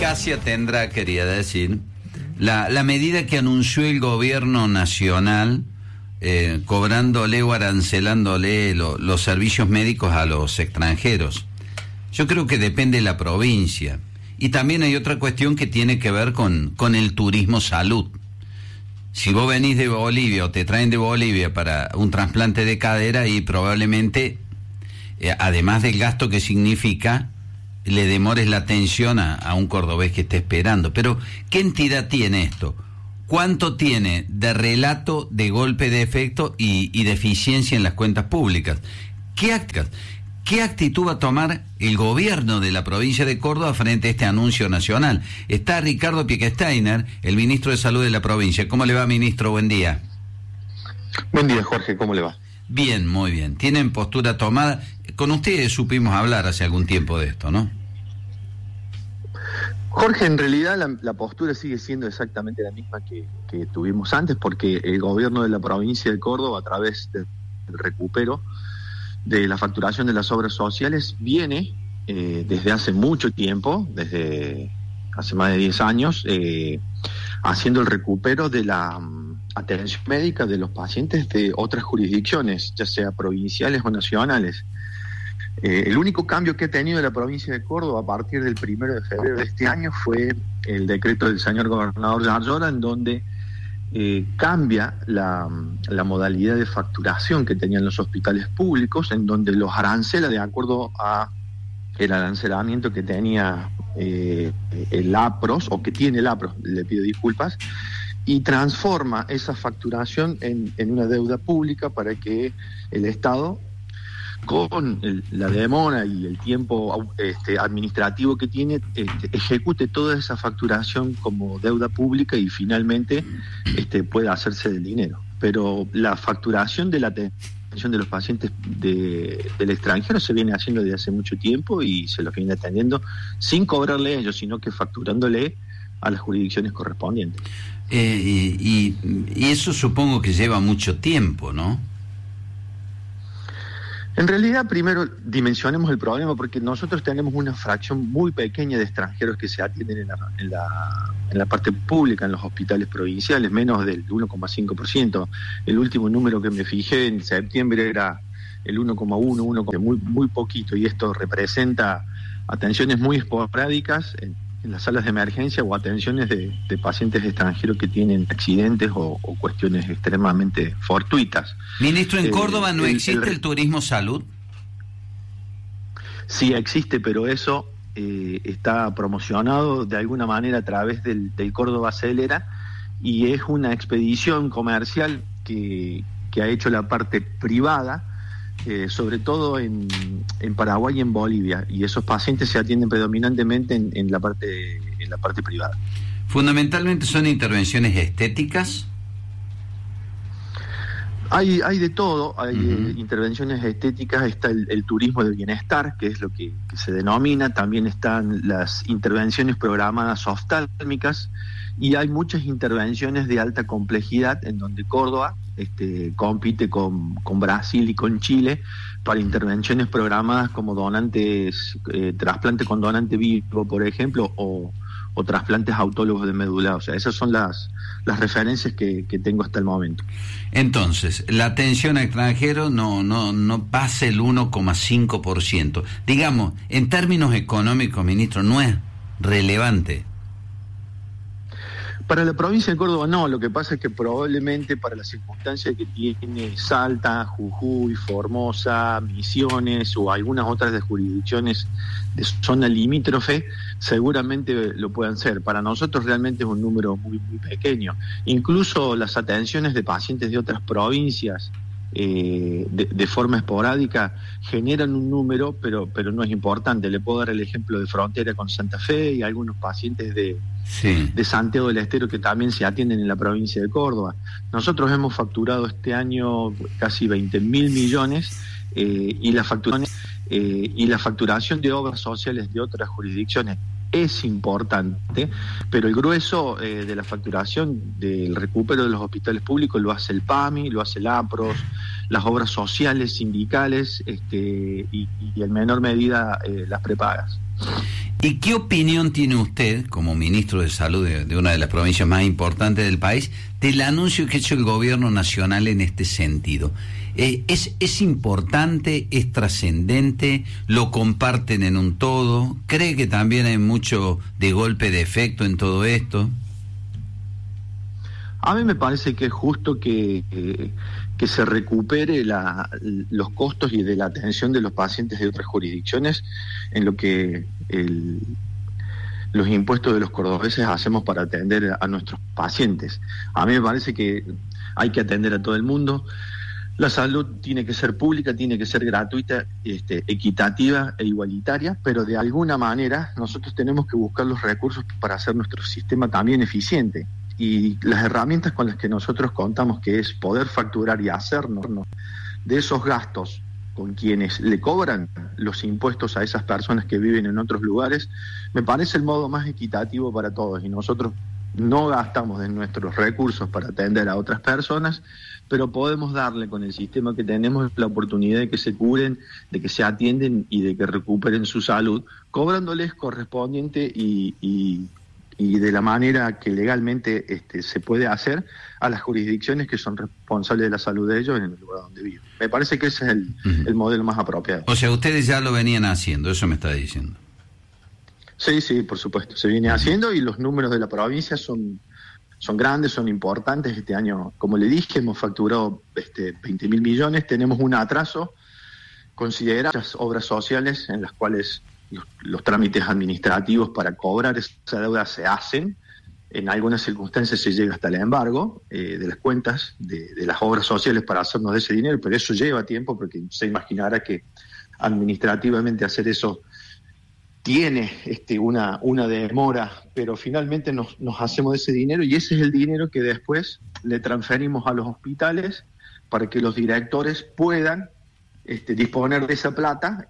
eficacia tendrá, quería decir, la medida que anunció el gobierno nacional, cobrándole o arancelándole los servicios médicos a los extranjeros? Yo creo que depende de la provincia. Y también hay otra cuestión que tiene que ver con el turismo salud. Si vos venís de Bolivia o te traen de Bolivia para un trasplante de cadera, y probablemente, además del gasto que significa, le demores la atención a un cordobés que esté esperando. Pero, ¿qué entidad tiene esto? ¿Cuánto tiene de relato, de golpe de efecto y de eficiencia en las cuentas públicas? ¿Qué actitud va a tomar el gobierno de la provincia de Córdoba frente a este anuncio nacional? Está Ricardo Piekesteiner, el ministro de Salud de la provincia. ¿Cómo le va, ministro? Buen día. Buen día, Jorge. ¿Cómo le va? Bien, muy bien. ¿Tienen postura tomada? Con ustedes supimos hablar hace algún tiempo de esto, ¿no? Jorge, en realidad la postura sigue siendo exactamente la misma que tuvimos antes, porque el gobierno de la provincia de Córdoba, a través del recupero de la facturación de las obras sociales, viene desde hace mucho tiempo, desde hace más de 10 años, haciendo el recupero de la atención médica de los pacientes de otras jurisdicciones, ya sea provinciales o nacionales. El único cambio que ha tenido la provincia de Córdoba a partir del 1 de febrero de este año fue el decreto del señor gobernador Yarlora, en donde cambia la modalidad de facturación que tenían los hospitales públicos, en donde los arancela de acuerdo a el arancelamiento que tenía el APROS, o que tiene el APROS, le pido disculpas, y transforma esa facturación en una deuda pública para que el Estado, con la demora y el tiempo administrativo que tiene, ejecute toda esa facturación como deuda pública y finalmente pueda hacerse del dinero. Pero la facturación de la atención de los pacientes del extranjero se viene haciendo desde hace mucho tiempo y se los viene atendiendo sin cobrarle a ellos, sino que facturándole a las jurisdicciones correspondientes. Y eso supongo que lleva mucho tiempo, ¿no? En realidad, primero dimensionemos el problema, porque nosotros tenemos una fracción muy pequeña de extranjeros que se atienden en la parte pública, en los hospitales provinciales, menos del 1,5%. El último número que me fijé en septiembre era el 1,1, muy, muy poquito, y esto representa atenciones muy esporádicas en las salas de emergencia o atenciones de pacientes extranjeros que tienen accidentes o cuestiones extremadamente fortuitas. Ministro, ¿en Córdoba no existe el turismo salud? Sí existe, pero eso está promocionado de alguna manera a través del Córdoba Acelera, y es una expedición comercial que ha hecho la parte privada, sobre todo en Paraguay y en Bolivia, y esos pacientes se atienden predominantemente en la parte privada. ¿Fundamentalmente son intervenciones estéticas? Hay de todo, hay intervenciones estéticas, está el turismo de bienestar, que es lo que se denomina, también están las intervenciones programadas oftálmicas, y hay muchas intervenciones de alta complejidad en donde Córdoba compite con Brasil y con Chile para intervenciones programadas como donantes, trasplante con donante vivo, por ejemplo, o trasplantes autólogos de médula. O sea, esas son las referencias que tengo hasta el momento. Entonces, la atención a extranjeros no pasa el 1,5%. Digamos, en términos económicos, ministro, no es relevante. Para la provincia de Córdoba no, lo que pasa es que probablemente para las circunstancias que tiene Salta, Jujuy, Formosa, Misiones o algunas otras de jurisdicciones de zona limítrofe, seguramente lo puedan ser. Para nosotros realmente es un número muy, muy pequeño. Incluso las atenciones de pacientes de otras provincias de forma esporádica generan un número, pero no es importante. Le puedo dar el ejemplo de frontera con Santa Fe y algunos pacientes de Santiago del Estero que también se atienden en la provincia de Córdoba. Nosotros hemos facturado este año casi 20.000 millones y la facturación de obras sociales de otras jurisdicciones es importante, pero el grueso de la facturación del recupero de los hospitales públicos lo hace el PAMI, lo hace el APROS, las obras sociales, sindicales y en menor medida las prepagas. ¿Y qué opinión tiene usted, como ministro de Salud de una de las provincias más importantes del país, del anuncio que ha hecho el gobierno nacional en este sentido? ¿Es importante, es trascendente, lo comparten en un todo? ¿Cree que también hay mucho de golpe de efecto en todo esto? A mí me parece que es justo que se recupere los costos y de la atención de los pacientes de otras jurisdicciones en lo que los impuestos de los cordobeses hacemos para atender a nuestros pacientes. A mí me parece que hay que atender a todo el mundo. La salud tiene que ser pública, tiene que ser gratuita, equitativa e igualitaria, pero de alguna manera nosotros tenemos que buscar los recursos para hacer nuestro sistema también eficiente. Y las herramientas con las que nosotros contamos, que es poder facturar y hacernos de esos gastos con quienes le cobran los impuestos a esas personas que viven en otros lugares, me parece el modo más equitativo para todos. Y nosotros no gastamos de nuestros recursos para atender a otras personas, pero podemos darle con el sistema que tenemos la oportunidad de que se curen, de que se atienden y de que recuperen su salud, cobrándoles correspondiente y de la manera que legalmente se puede hacer a las jurisdicciones que son responsables de la salud de ellos en el lugar donde viven. Me parece que ese es el modelo más apropiado. O sea, ustedes ya lo venían haciendo, eso me está diciendo. Sí, por supuesto, se viene haciendo y los números de la provincia son grandes, son importantes. Este año, como le dije, hemos facturado 20.000 millones, tenemos un atraso considerable, muchas obras sociales en las cuales los trámites administrativos para cobrar esa deuda se hacen. En algunas circunstancias se llega hasta el embargo de las cuentas de las obras sociales para hacernos de ese dinero, pero eso lleva tiempo porque se imaginará que administrativamente hacer eso tiene una demora, pero finalmente nos hacemos de ese dinero y ese es el dinero que después le transferimos a los hospitales para que los directores puedan disponer de esa plata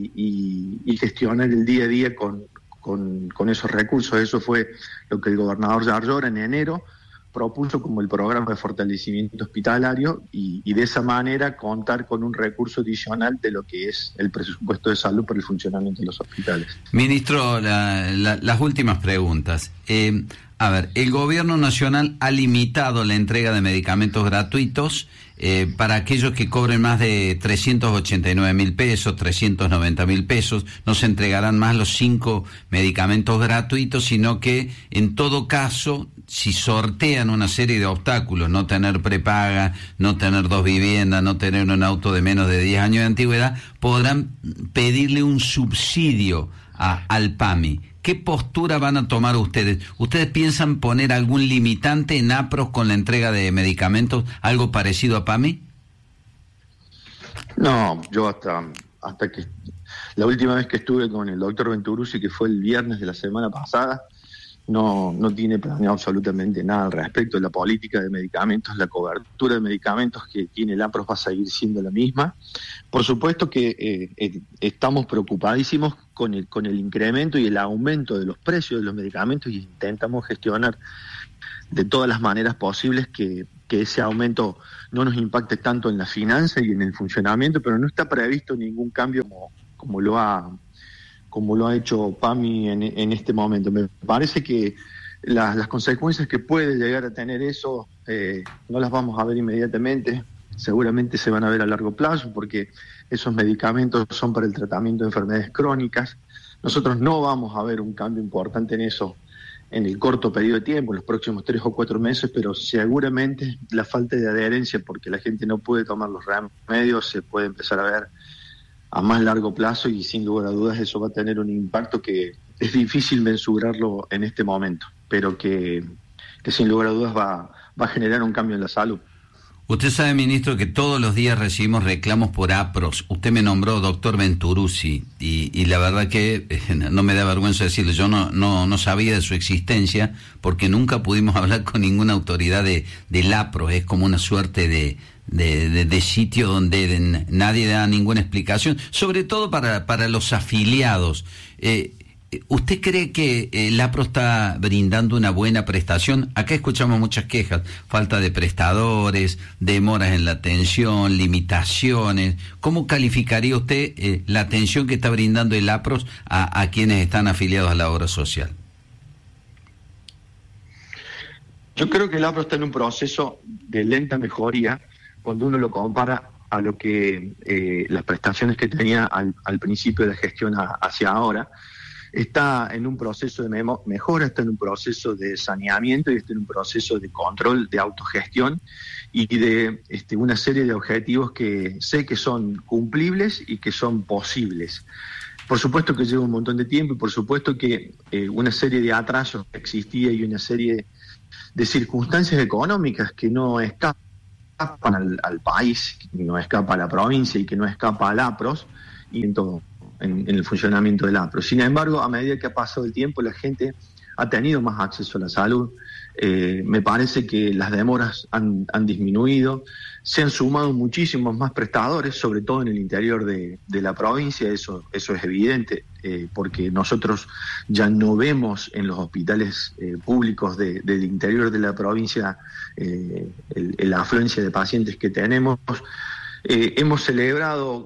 y gestionar el día a día con esos recursos. Eso fue lo que el gobernador Yarlora en enero propuso como el programa de fortalecimiento hospitalario y de esa manera contar con un recurso adicional de lo que es el presupuesto de salud para el funcionamiento de los hospitales. Ministro, las últimas preguntas. A ver, el gobierno nacional ha limitado la entrega de medicamentos gratuitos para aquellos que cobren más de 389.000 pesos, 390.000 pesos. No se entregarán más los 5 medicamentos gratuitos, sino que en todo caso, si sortean una serie de obstáculos, no tener prepaga, no tener 2 viviendas, no tener un auto de menos de 10 años de antigüedad, podrán pedirle un subsidio al PAMI. ¿Qué postura van a tomar ustedes? ¿Ustedes piensan poner algún limitante en APROS con la entrega de medicamentos, algo parecido a PAMI? No, yo hasta que la última vez que estuve con el doctor Venturuzzi, que fue el viernes de la semana pasada, no tiene planeado absolutamente nada al respecto de la política de medicamentos. La cobertura de medicamentos que tiene el APROS va a seguir siendo la misma. Por supuesto que estamos preocupadísimos con el incremento y el aumento de los precios de los medicamentos y intentamos gestionar de todas las maneras posibles que ese aumento no nos impacte tanto en la finanza y en el funcionamiento, pero no está previsto ningún cambio como lo ha hecho PAMI en este momento. Me parece que las consecuencias que puede llegar a tener eso no las vamos a ver inmediatamente, seguramente se van a ver a largo plazo porque esos medicamentos son para el tratamiento de enfermedades crónicas. Nosotros no vamos a ver un cambio importante en eso en el corto periodo de tiempo, en los próximos 3 o 4 meses, pero seguramente la falta de adherencia porque la gente no puede tomar los remedios se puede empezar a ver a más largo plazo y sin lugar a dudas eso va a tener un impacto que es difícil mensurarlo en este momento, pero que sin lugar a dudas va a generar un cambio en la salud. Usted sabe, ministro, que todos los días recibimos reclamos por APROS. Usted me nombró doctor Venturuzzi y la verdad que no me da vergüenza decirlo, yo no sabía de su existencia porque nunca pudimos hablar con ninguna autoridad del APROS. Es como una suerte de sitio donde nadie da ninguna explicación, sobre todo para los afiliados. ¿Usted cree que el APRO está brindando una buena prestación? Acá escuchamos muchas quejas, falta de prestadores, demoras en la atención, limitaciones. ¿Cómo calificaría usted la atención que está brindando el APRO a quienes están afiliados a la obra social? Yo creo que el APRO está en un proceso de lenta mejoría cuando uno lo compara a lo que las prestaciones que tenía al principio de la gestión hacia ahora. Está en un proceso de mejora, está en un proceso de saneamiento y está en un proceso de control, de autogestión y de una serie de objetivos que sé que son cumplibles y que son posibles. Por supuesto que lleva un montón de tiempo y por supuesto que una serie de atrasos existía y una serie de circunstancias económicas que no escapan al país, que no escapa a la provincia y que no escapa al APROS y en todo. En el funcionamiento del APRO. Sin embargo, a medida que ha pasado el tiempo, la gente ha tenido más acceso a la salud. Me parece que las demoras han disminuido. Se han sumado muchísimos más prestadores, sobre todo en el interior de la provincia. Eso es evidente, porque nosotros ya no vemos en los hospitales públicos del interior de la provincia la afluencia de pacientes que tenemos. Hemos celebrado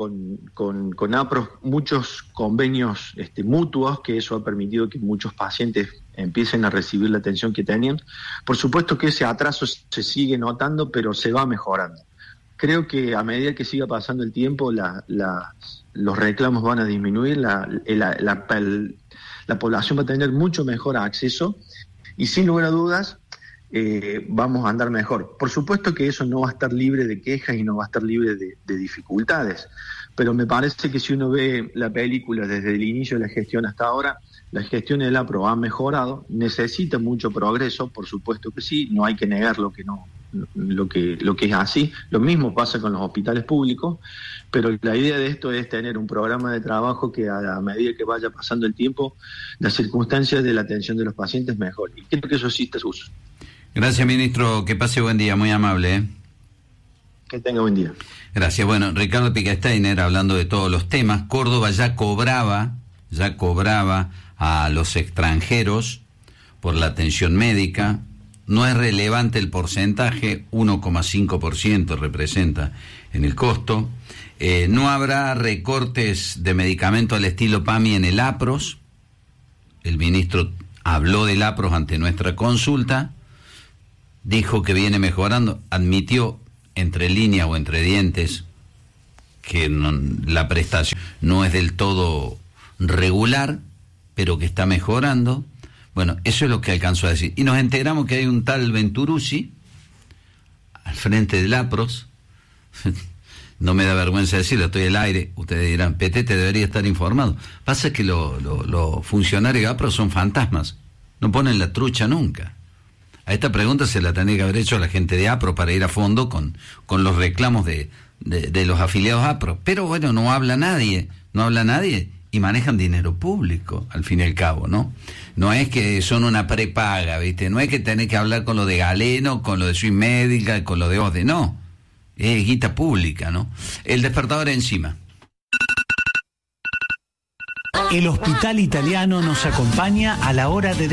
con APROS muchos convenios mutuos, que eso ha permitido que muchos pacientes empiecen a recibir la atención que tenían. Por supuesto que ese atraso se sigue notando, pero se va mejorando. Creo que a medida que siga pasando el tiempo, los reclamos van a disminuir, la población va a tener mucho mejor acceso y sin lugar a dudas vamos a andar mejor. Por supuesto que eso no va a estar libre de quejas y no va a estar libre de dificultades, pero me parece que si uno ve la película desde el inicio de la gestión hasta ahora, la gestión del APRO ha mejorado, necesita mucho progreso, por supuesto que sí, no hay que negar lo que es así. Lo mismo pasa con los hospitales públicos, pero la idea de esto es tener un programa de trabajo que a medida que vaya pasando el tiempo, las circunstancias de la atención de los pacientes mejoren. Y creo que eso sí está en uso. Gracias, ministro. Que pase buen día, muy amable. Que tenga buen día. Gracias. Bueno, Ricardo Pica-Steiner hablando de todos los temas. Córdoba ya cobraba a los extranjeros por la atención médica. No es relevante el porcentaje, 1,5% representa en el costo. No habrá recortes de medicamento al estilo PAMI en el APROS. El ministro habló del APROS ante nuestra consulta. Dijo que viene mejorando, admitió entre líneas o entre dientes que la prestación no es del todo regular, pero que está mejorando. Bueno, eso es lo que alcanzó a decir. Y nos enteramos que hay un tal Venturuzzi al frente del APROS. No me da vergüenza decirlo, estoy al aire. Ustedes dirán, Petete debería estar informado. Pasa que los funcionarios de APROS son fantasmas, no ponen la trucha nunca. A esta pregunta se la tenía que haber hecho a la gente de APRO para ir a fondo con los reclamos de los afiliados a APRO. Pero bueno, no habla nadie y manejan dinero público, al fin y al cabo, ¿no? No es que son una prepaga, ¿viste? No es que tenés que hablar con lo de Galeno, con lo de Swiss Medical, con lo de OSDE, no. Es guita pública, ¿no? El despertador encima. El Hospital Italiano nos acompaña a la hora de